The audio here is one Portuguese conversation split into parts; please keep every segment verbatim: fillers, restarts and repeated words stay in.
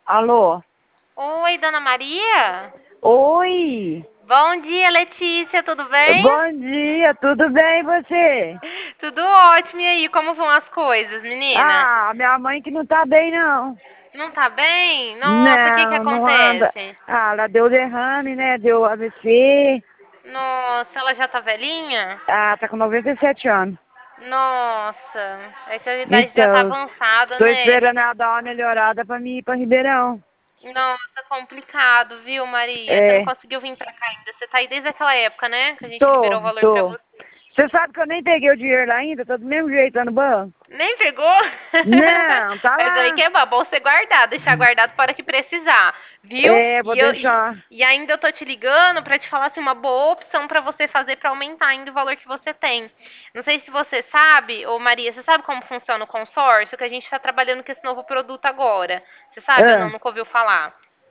Alô? Oi, Dona Maria? Oi! Bom dia, Letícia, tudo bem? Bom dia, tudo bem e você? Tudo ótimo, e aí, como vão as coisas, menina? Ah, minha mãe que não tá bem, não. Não tá bem? Nossa, o que que Não, não anda. acontece? Ah, ela deu derrame, né? Deu A V C. Nossa, ela já tá velhinha? Ah, tá com noventa e sete anos. Nossa, essa idade já tá Então, avançada, tô né? esperando ela dar uma melhorada pra mim ir pra Ribeirão. Nossa, complicado, viu, Maria? Você não É, conseguiu vir pra cá ainda. Você tá aí desde aquela época, né? Que a gente tô, liberou o valor pra tô. você. Você sabe que eu nem peguei o dinheiro lá ainda? Tô do mesmo jeito lá no banco? Nem pegou? Não, tá Mas aí lá. que é bom, bom você guardar, deixar guardado para que precisar, viu? É, vou E, eu, e, deixar. e ainda eu tô te ligando para te falar assim, uma boa opção para você fazer para aumentar ainda o valor que você tem. Não sei se você sabe, ô Maria, você sabe como funciona o consórcio? Que a gente está trabalhando com esse novo produto agora. Você sabe ou não? Ah, Nunca ouviu falar?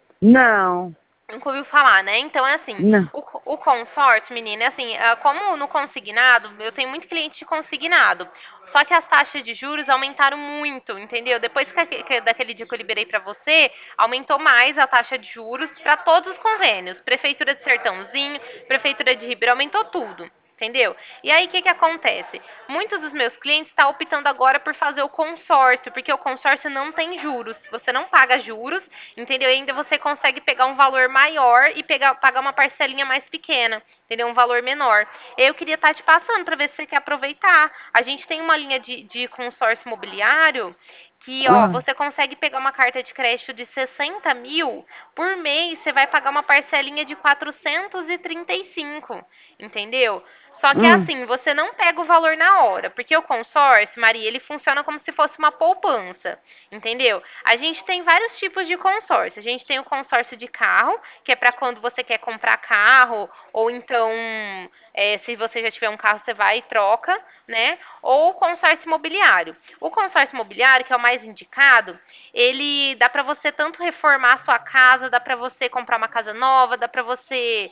não, Nunca ouviu falar, né? Então, é assim, não. o, o consórcio, menina, é assim, ah, como no consignado, eu tenho muito cliente de consignado. Só que as taxas de juros aumentaram muito, entendeu? Depois que, aque- que- daquele dia que eu liberei pra você, aumentou mais a taxa de juros para todos os convênios. Prefeitura de Sertãozinho, Prefeitura de Ribeirão, aumentou tudo. Entendeu? E aí, o que, que acontece? Muitos dos meus clientes estão optando agora por fazer o consórcio, porque o consórcio não tem juros. Você não paga juros, entendeu? E ainda você consegue pegar um valor maior e pegar, pagar uma parcelinha mais pequena, entendeu? Um valor menor. Eu queria estar te passando para ver se você quer aproveitar. A gente tem uma linha de, de consórcio imobiliário que, ó, Ah, você consegue pegar uma carta de crédito de sessenta mil, por mês você vai pagar uma parcelinha de quatrocentos e trinta e cinco, entendeu? Só que é hum. assim, você não pega o valor na hora, porque o consórcio, Maria, ele funciona como se fosse uma poupança, entendeu? A gente tem vários tipos de consórcio. A gente tem o consórcio de carro, que é para quando você quer comprar carro, ou então, é, se você já tiver um carro, você vai e troca, né? Ou o consórcio imobiliário. O consórcio imobiliário, que é o mais indicado, ele dá para você tanto reformar a sua casa, dá para você comprar uma casa nova, dá para você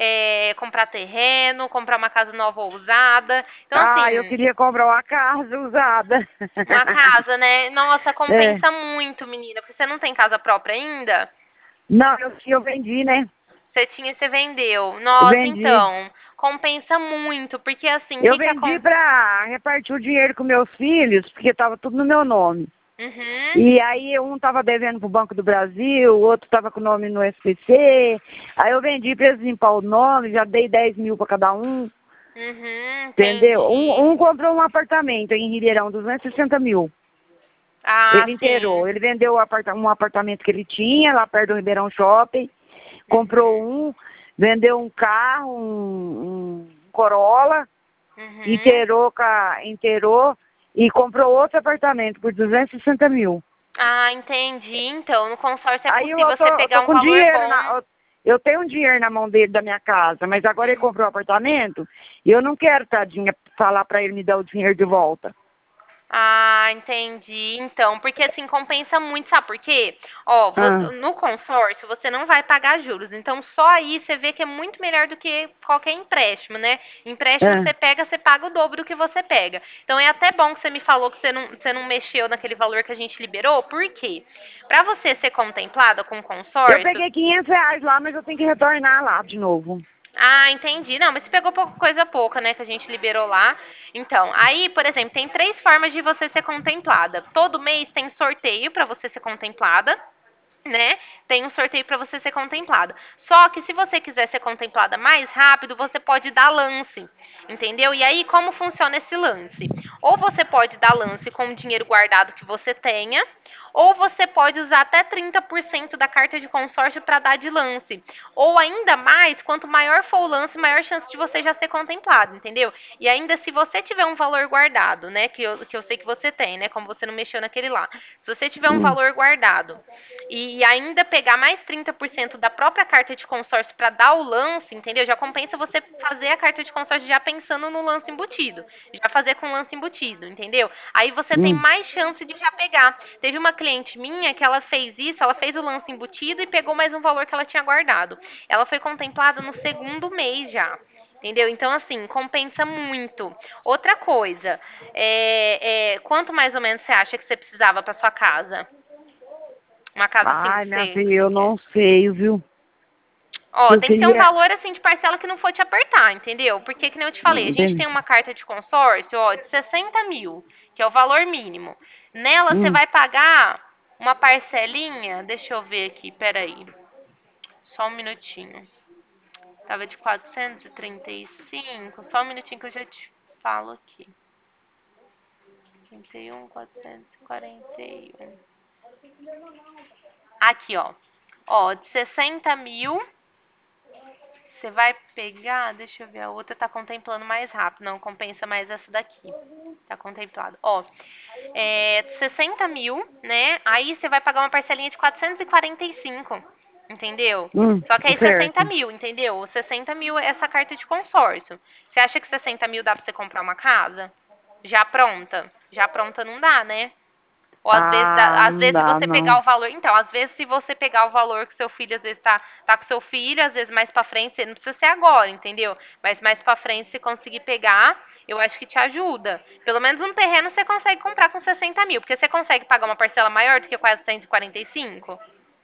é, comprar terreno, comprar uma casa nova ou usada. Então, Ah, eu assim, queria comprar uma casa usada. uma casa, né? Nossa, É. compensa muito, menina, porque você não tem casa própria ainda? Não, eu, eu vendi, né? Você tinha e você vendeu. Eu Nossa, vendi. então, compensa muito, porque assim, o Eu que que vendi acontece? pra repartir o dinheiro com meus filhos, porque tava tudo no meu nome. Uhum, E aí um tava devendo pro Banco do Brasil, o outro tava com o nome no S P C. Aí eu vendi pra eles limpar o nome, já dei dez mil pra cada um. uhum, Entendeu? entendi. Um, um comprou um apartamento em Ribeirão, duzentos e sessenta mil. Ah, Ele inteirou. sim. Ele vendeu o aparta- um apartamento que ele tinha lá perto do Ribeirão Shopping, comprou Uhum, um, vendeu um carro, um, um Corolla, uhum. inteirou, ca- inteirou e comprou outro apartamento por duzentos e sessenta mil. Ah, entendi. Então, no consórcio é Aí eu possível tô, você eu tô pegar um com valor dinheiro bom. na. Eu tenho um dinheiro na mão dele da minha casa, mas agora ele Uhum. comprou o apartamento e eu não quero, tadinha, falar pra ele me dar o dinheiro de volta. Ah, entendi. Então, porque assim compensa muito, sabe por quê? Ó, Ah, vo- no consórcio você não vai pagar juros. Então, só aí você vê que é muito melhor do que qualquer empréstimo, né? Empréstimo ah. você pega, você paga o dobro do que você pega. Então, é até bom que você me falou que você não, você não mexeu naquele valor que a gente liberou. Por quê? Para você ser contemplada com Eu consórcio, peguei quinhentos reais lá, mas eu tenho que retornar lá de novo. ah, entendi. Não, mas você pegou pouca coisa pouca, né, que a gente liberou lá. Então, aí, por exemplo, tem três formas de você ser contemplada. Todo mês tem sorteio para você ser contemplada, né? Tem um sorteio para você ser contemplada. Só que se você quiser ser contemplada mais rápido, você pode dar lance, entendeu? E aí, como funciona esse lance? Ou você pode dar lance com o dinheiro guardado que você tenha, ou você pode usar até trinta por cento da carta de consórcio para dar de lance. Ou ainda mais, quanto maior for o lance, maior chance de você já ser contemplado, entendeu? E ainda se você tiver um valor guardado, né, que eu, que eu sei que você tem, né, como você não mexeu naquele lá. Se você tiver um Hum, valor guardado e ainda pegar mais trinta por cento da própria carta de consórcio para dar o lance, entendeu? Já compensa você fazer a carta de consórcio já pensando no lance embutido. Já fazer com o lance embutido, entendeu? Aí você tem hum. mais chance de já pegar. Teve uma cliente minha que ela fez isso, ela fez o lance embutido e pegou mais um valor que ela tinha guardado. Ela foi contemplada no segundo mês já. Entendeu? Então, assim, compensa muito. Outra coisa, é, é, quanto mais ou menos você acha que você precisava para sua casa? Uma casa Ai, cinco minha C. filha, eu não sei, viu? Ó, Eu tem que ser um queria... valor assim de parcela que não for te apertar, entendeu? Porque, que nem eu te falei, a gente Entendi. tem uma carta de consórcio, ó, de sessenta mil, que é o valor mínimo. Nela você Hum. vai pagar uma parcelinha, deixa eu ver aqui, peraí. Só um minutinho. Tava de quatrocentos e trinta e cinco, só um minutinho que eu já te falo aqui. trinta e um, quatrocentos e quarenta e um. Aqui, ó. Ó, de sessenta mil, você vai pegar, deixa eu ver, a outra tá contemplando mais rápido, não compensa mais essa daqui. Tá contemplado. Ó, é, de sessenta mil, né? Aí você vai pagar uma parcelinha de quatrocentos e quarenta e cinco, entendeu? Hum, Só que aí sessenta certo. mil, entendeu? sessenta mil é essa carta de consórcio. Você acha que sessenta mil dá pra você comprar uma casa? Já pronta? Já pronta não dá, né? Ou às vezes, Ah, às não vezes se dá, você pegar não. o valor, então, às vezes se você pegar o valor que seu filho às vezes tá, tá com seu filho, às vezes mais pra frente, você não precisa ser agora, entendeu? Mas mais pra frente, se conseguir pegar, eu acho que te ajuda. Pelo menos um terreno você consegue comprar com sessenta mil, porque você consegue pagar uma parcela maior do que quatrocentos e quarenta e cinco?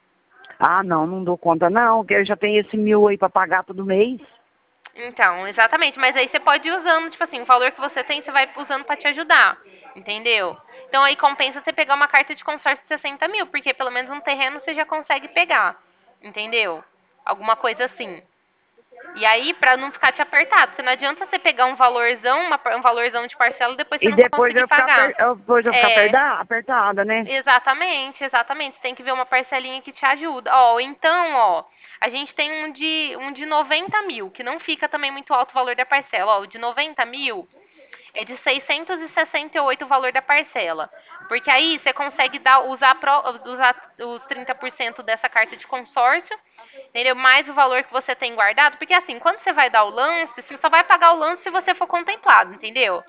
Ah, não, não dou conta, não, que eu já tenho esse mil aí pra pagar todo mês. Então, exatamente. Mas aí você pode ir usando, tipo assim, o valor que você tem, você vai usando pra te ajudar. Entendeu? Então aí compensa você pegar uma carta de consórcio de sessenta mil, porque pelo menos um terreno você já consegue pegar. Entendeu? Alguma coisa assim. E aí, pra não ficar te apertado, porque não adianta você pegar um valorzão, uma, um valorzão de parcela e depois você E não depois conseguir eu ficar, pagar. per... eu- depois eu ficar É, perda... apertada, né? exatamente, exatamente. Você tem que ver uma parcelinha que te ajuda. Ó, então, ó, a gente tem um de, um de noventa mil, que não fica também muito alto o valor da parcela. Ó, o de noventa mil é de seiscentos e sessenta e oito o valor da parcela. Porque aí você consegue dar, usar, pro, usar os trinta por cento dessa carta de consórcio, entendeu? Mais o valor que você tem guardado. Porque assim, quando você vai dar o lance, você só vai pagar o lance se você for contemplado, entendeu?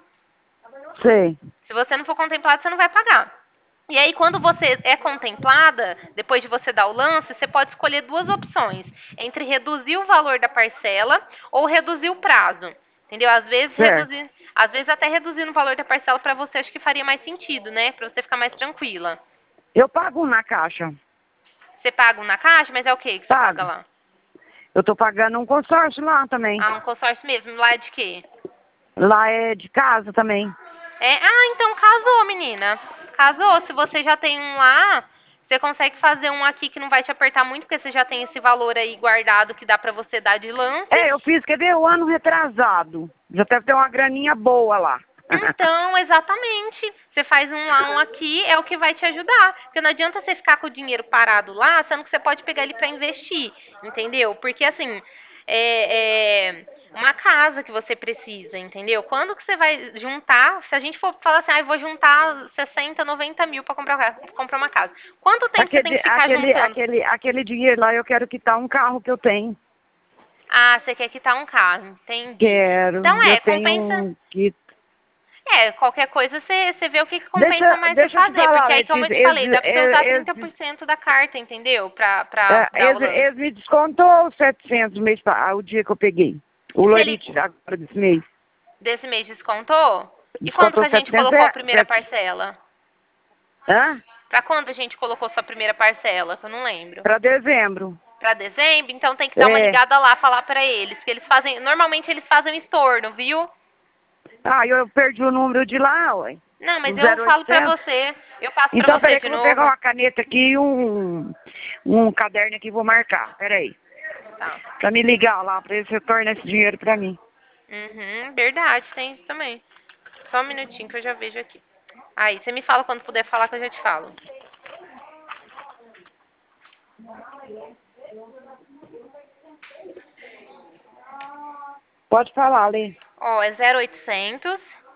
Sei. Se você não for contemplado, você não vai pagar. E aí, quando você é contemplada, depois de você dar o lance, você pode escolher duas opções, entre reduzir o valor da parcela ou reduzir o prazo. Entendeu? Às vezes, Certo. reduzir, às vezes até reduzindo o valor da parcela para você, acho que faria mais sentido, né? Para você ficar mais tranquila. Eu pago um na caixa. Você paga um na caixa, mas é o que que você paga Pago. lá? Eu tô pagando um consórcio lá também. Ah, um consórcio mesmo. Lá é de quê? Lá é de casa também. É, ah, então casou, menina. Casou. Se você já tem um lá, você consegue fazer um aqui que não vai te apertar muito, porque você já tem esse valor aí guardado que dá pra você dar de lance. É, eu fiz, quer ver, o ano retrasado. Já deve ter uma graninha boa lá. Então, exatamente. Você faz um lá, um aqui, é o que vai te ajudar. Porque não adianta você ficar com o dinheiro parado lá, sendo que você pode pegar ele pra investir, entendeu? Porque assim, é, é uma casa que você precisa, entendeu? Quando que você vai juntar, se a gente for falar assim, ah, eu vou juntar sessenta, noventa mil pra comprar, uma casa- comprar uma casa. Quanto tempo você tem Aquele, que ficar aquele, juntando? aquele, aquele dinheiro lá eu quero quitar um carro que eu tenho. Ah, você quer quitar um carro, entendi. Quero. Então Eu é, tenho compensa. um que. É, qualquer coisa você, você vê o que, que compensa Deixa, mais você deixa eu te fazer. falar, Porque aí, como eu Letícia, te eles, falei, dá pra você usar eles, trinta por cento da carta, entendeu? Pra, pra é, dar o eles, lance. eles me descontou os setecentos o mês, pa- ah, o dia que eu peguei. O Se ele Lorite agora desse mês. desse mês descontou? E quando que Descontou a gente setecentos colocou a é, primeira sete, parcela? hã? Pra quando a gente colocou sua primeira parcela? Que eu não lembro. Pra dezembro. Pra dezembro? Então tem que dar uma É. ligada lá, falar pra eles. Que eles fazem. Normalmente eles fazem estorno, viu? Ah, eu perdi o número de lá, ué. Não, mas Do eu zero falo pra oitocentos. você. Eu passo pra Então, você peraí que de eu vou pegar novo. uma caneta aqui e um, um caderno aqui e vou marcar. Peraí. Tá. Pra me ligar lá, pra eles retornar esse dinheiro pra mim. Uhum, verdade, tem isso também. Só um minutinho que eu já vejo aqui. Aí, você me fala quando puder falar que eu já te falo. Pode falar, Lê. Ó, é zero oitocentos,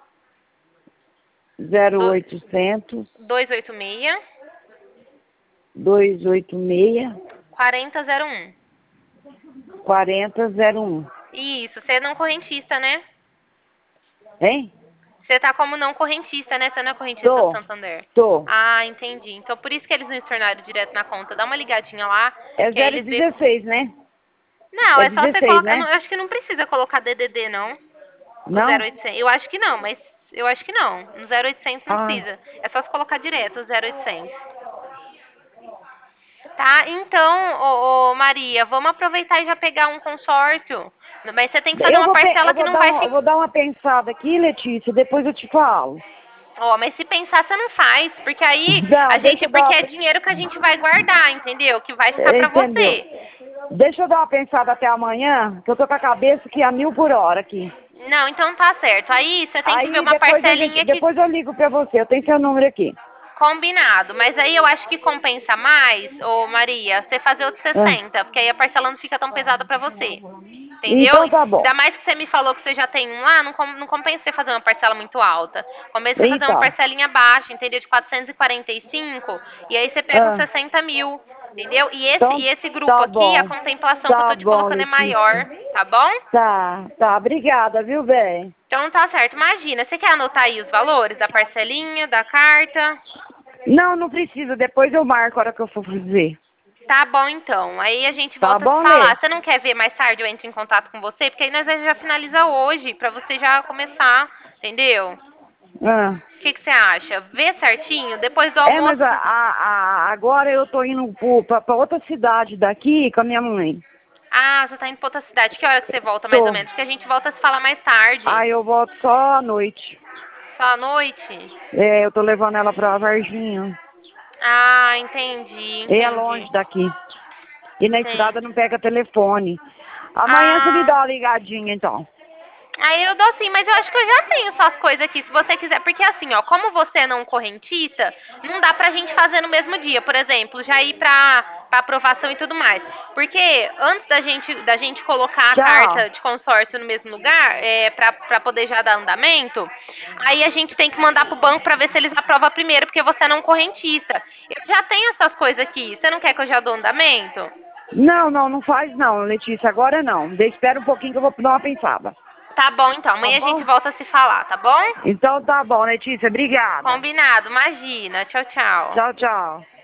zero do- oitocentos, duzentos e oitenta e seis, duzentos e oitenta e seis, quarenta zero um. quarenta zero um. Isso, você é não correntista, né? Hein? Você tá como não correntista, né? Você não é correntista do Tô, Santander. tô. Ah, entendi. Então por isso que eles não estornaram direto na conta. Dá uma ligadinha lá, É que aí zero eles vê. dezesseis, né? Não, É é só você dezesseis, colocar. Eu, né? não- eu acho que não precisa colocar D D D, não. No Não? zero oitocentos. Eu acho que não, mas eu acho que não. No zero oitocentos não Ah, precisa. É só você colocar direto o zero oitocentos. Tá? Então, ô, ô, Maria, vamos aproveitar e já pegar um consórcio. Mas você tem que fazer Eu uma vou, pe- parcela eu que vou, não dar vai um- eu ficar. vou dar uma pensada aqui, Letícia, depois eu te falo. Ó, mas se pensar, você não faz. Porque aí, a Não, deixa gente. eu dar Porque uma... é dinheiro que a gente vai guardar, entendeu? Que vai ficar pe- pra Entendeu? você. Deixa eu dar uma pensada até amanhã, que eu tô com a cabeça que é a mil por hora aqui. Não, então tá certo. Aí você tem que ver Aí uma depois a gente, parcelinha que. depois eu ligo pra você, eu tenho seu número aqui. Combinado. Mas aí eu acho que compensa mais, ô Maria, você fazer o de Ah, sessenta, porque aí a parcela não fica tão pesada pra você. Entendeu? então tá bom. Ainda mais que você me falou que você já tem um lá, não, com- não compensa você fazer uma parcela muito alta. Compensa você fazer uma Então. parcelinha baixa, entendeu? De quatrocentos e quarenta e cinco, e aí você pega uns Ah, sessenta mil, entendeu? E esse, então e esse grupo tá aqui, a bom. contemplação que eu Tá tô te bom, colocando é Letícia. maior, tá bom? Tá, tá. Obrigada, viu, bem? Então tá certo. Imagina, você quer anotar aí os valores da parcelinha, da carta? Não, não precisa. Depois eu marco a hora que eu for fazer. Tá bom, então. Aí a gente Tá volta a se bom, falar. Lê? Você não quer ver mais tarde eu entro em contato com você? Porque aí nós já finaliza hoje, pra você já começar, entendeu? Ah. O que que você acha? Vê certinho, depois do É, mas almoço... a, a, a- agora eu tô indo pro- pra, pra outra cidade daqui com a minha mãe. Ah, você tá indo pra outra cidade. Que hora que você volta, mais ou Tô. menos? Porque a gente volta a se falar mais tarde. Aí eu volto só à noite. Só à noite? É, eu tô levando ela pra Varginha. Ah, entendi, E é entendi. longe daqui. E na Sim. estrada não pega telefone. Amanhã você me Ah... dá uma ligadinha, então. Aí eu dou sim, mas eu acho que eu já tenho suas coisas aqui, se você quiser. Porque assim, ó, como você é não correntista, não dá pra gente fazer no mesmo dia, por exemplo, já ir pra, pra aprovação e tudo mais. Porque antes da gente, da gente colocar a Tchau. carta de consórcio no mesmo lugar, é, pra, pra poder já dar andamento, aí a gente tem que mandar pro banco pra ver se eles aprovam primeiro, porque você é não correntista. Eu já tenho essas coisas aqui, você não quer que eu já dou andamento? Não, não, não faz não, Letícia. Agora não. De- Espera um pouquinho que eu vou dar uma pensada. Tá bom, então. Tá Amanhã a gente bom? volta a se falar, tá bom? Então tá bom, Letícia. Obrigada. Combinado, imagina. Tchau, tchau. Tchau, tchau.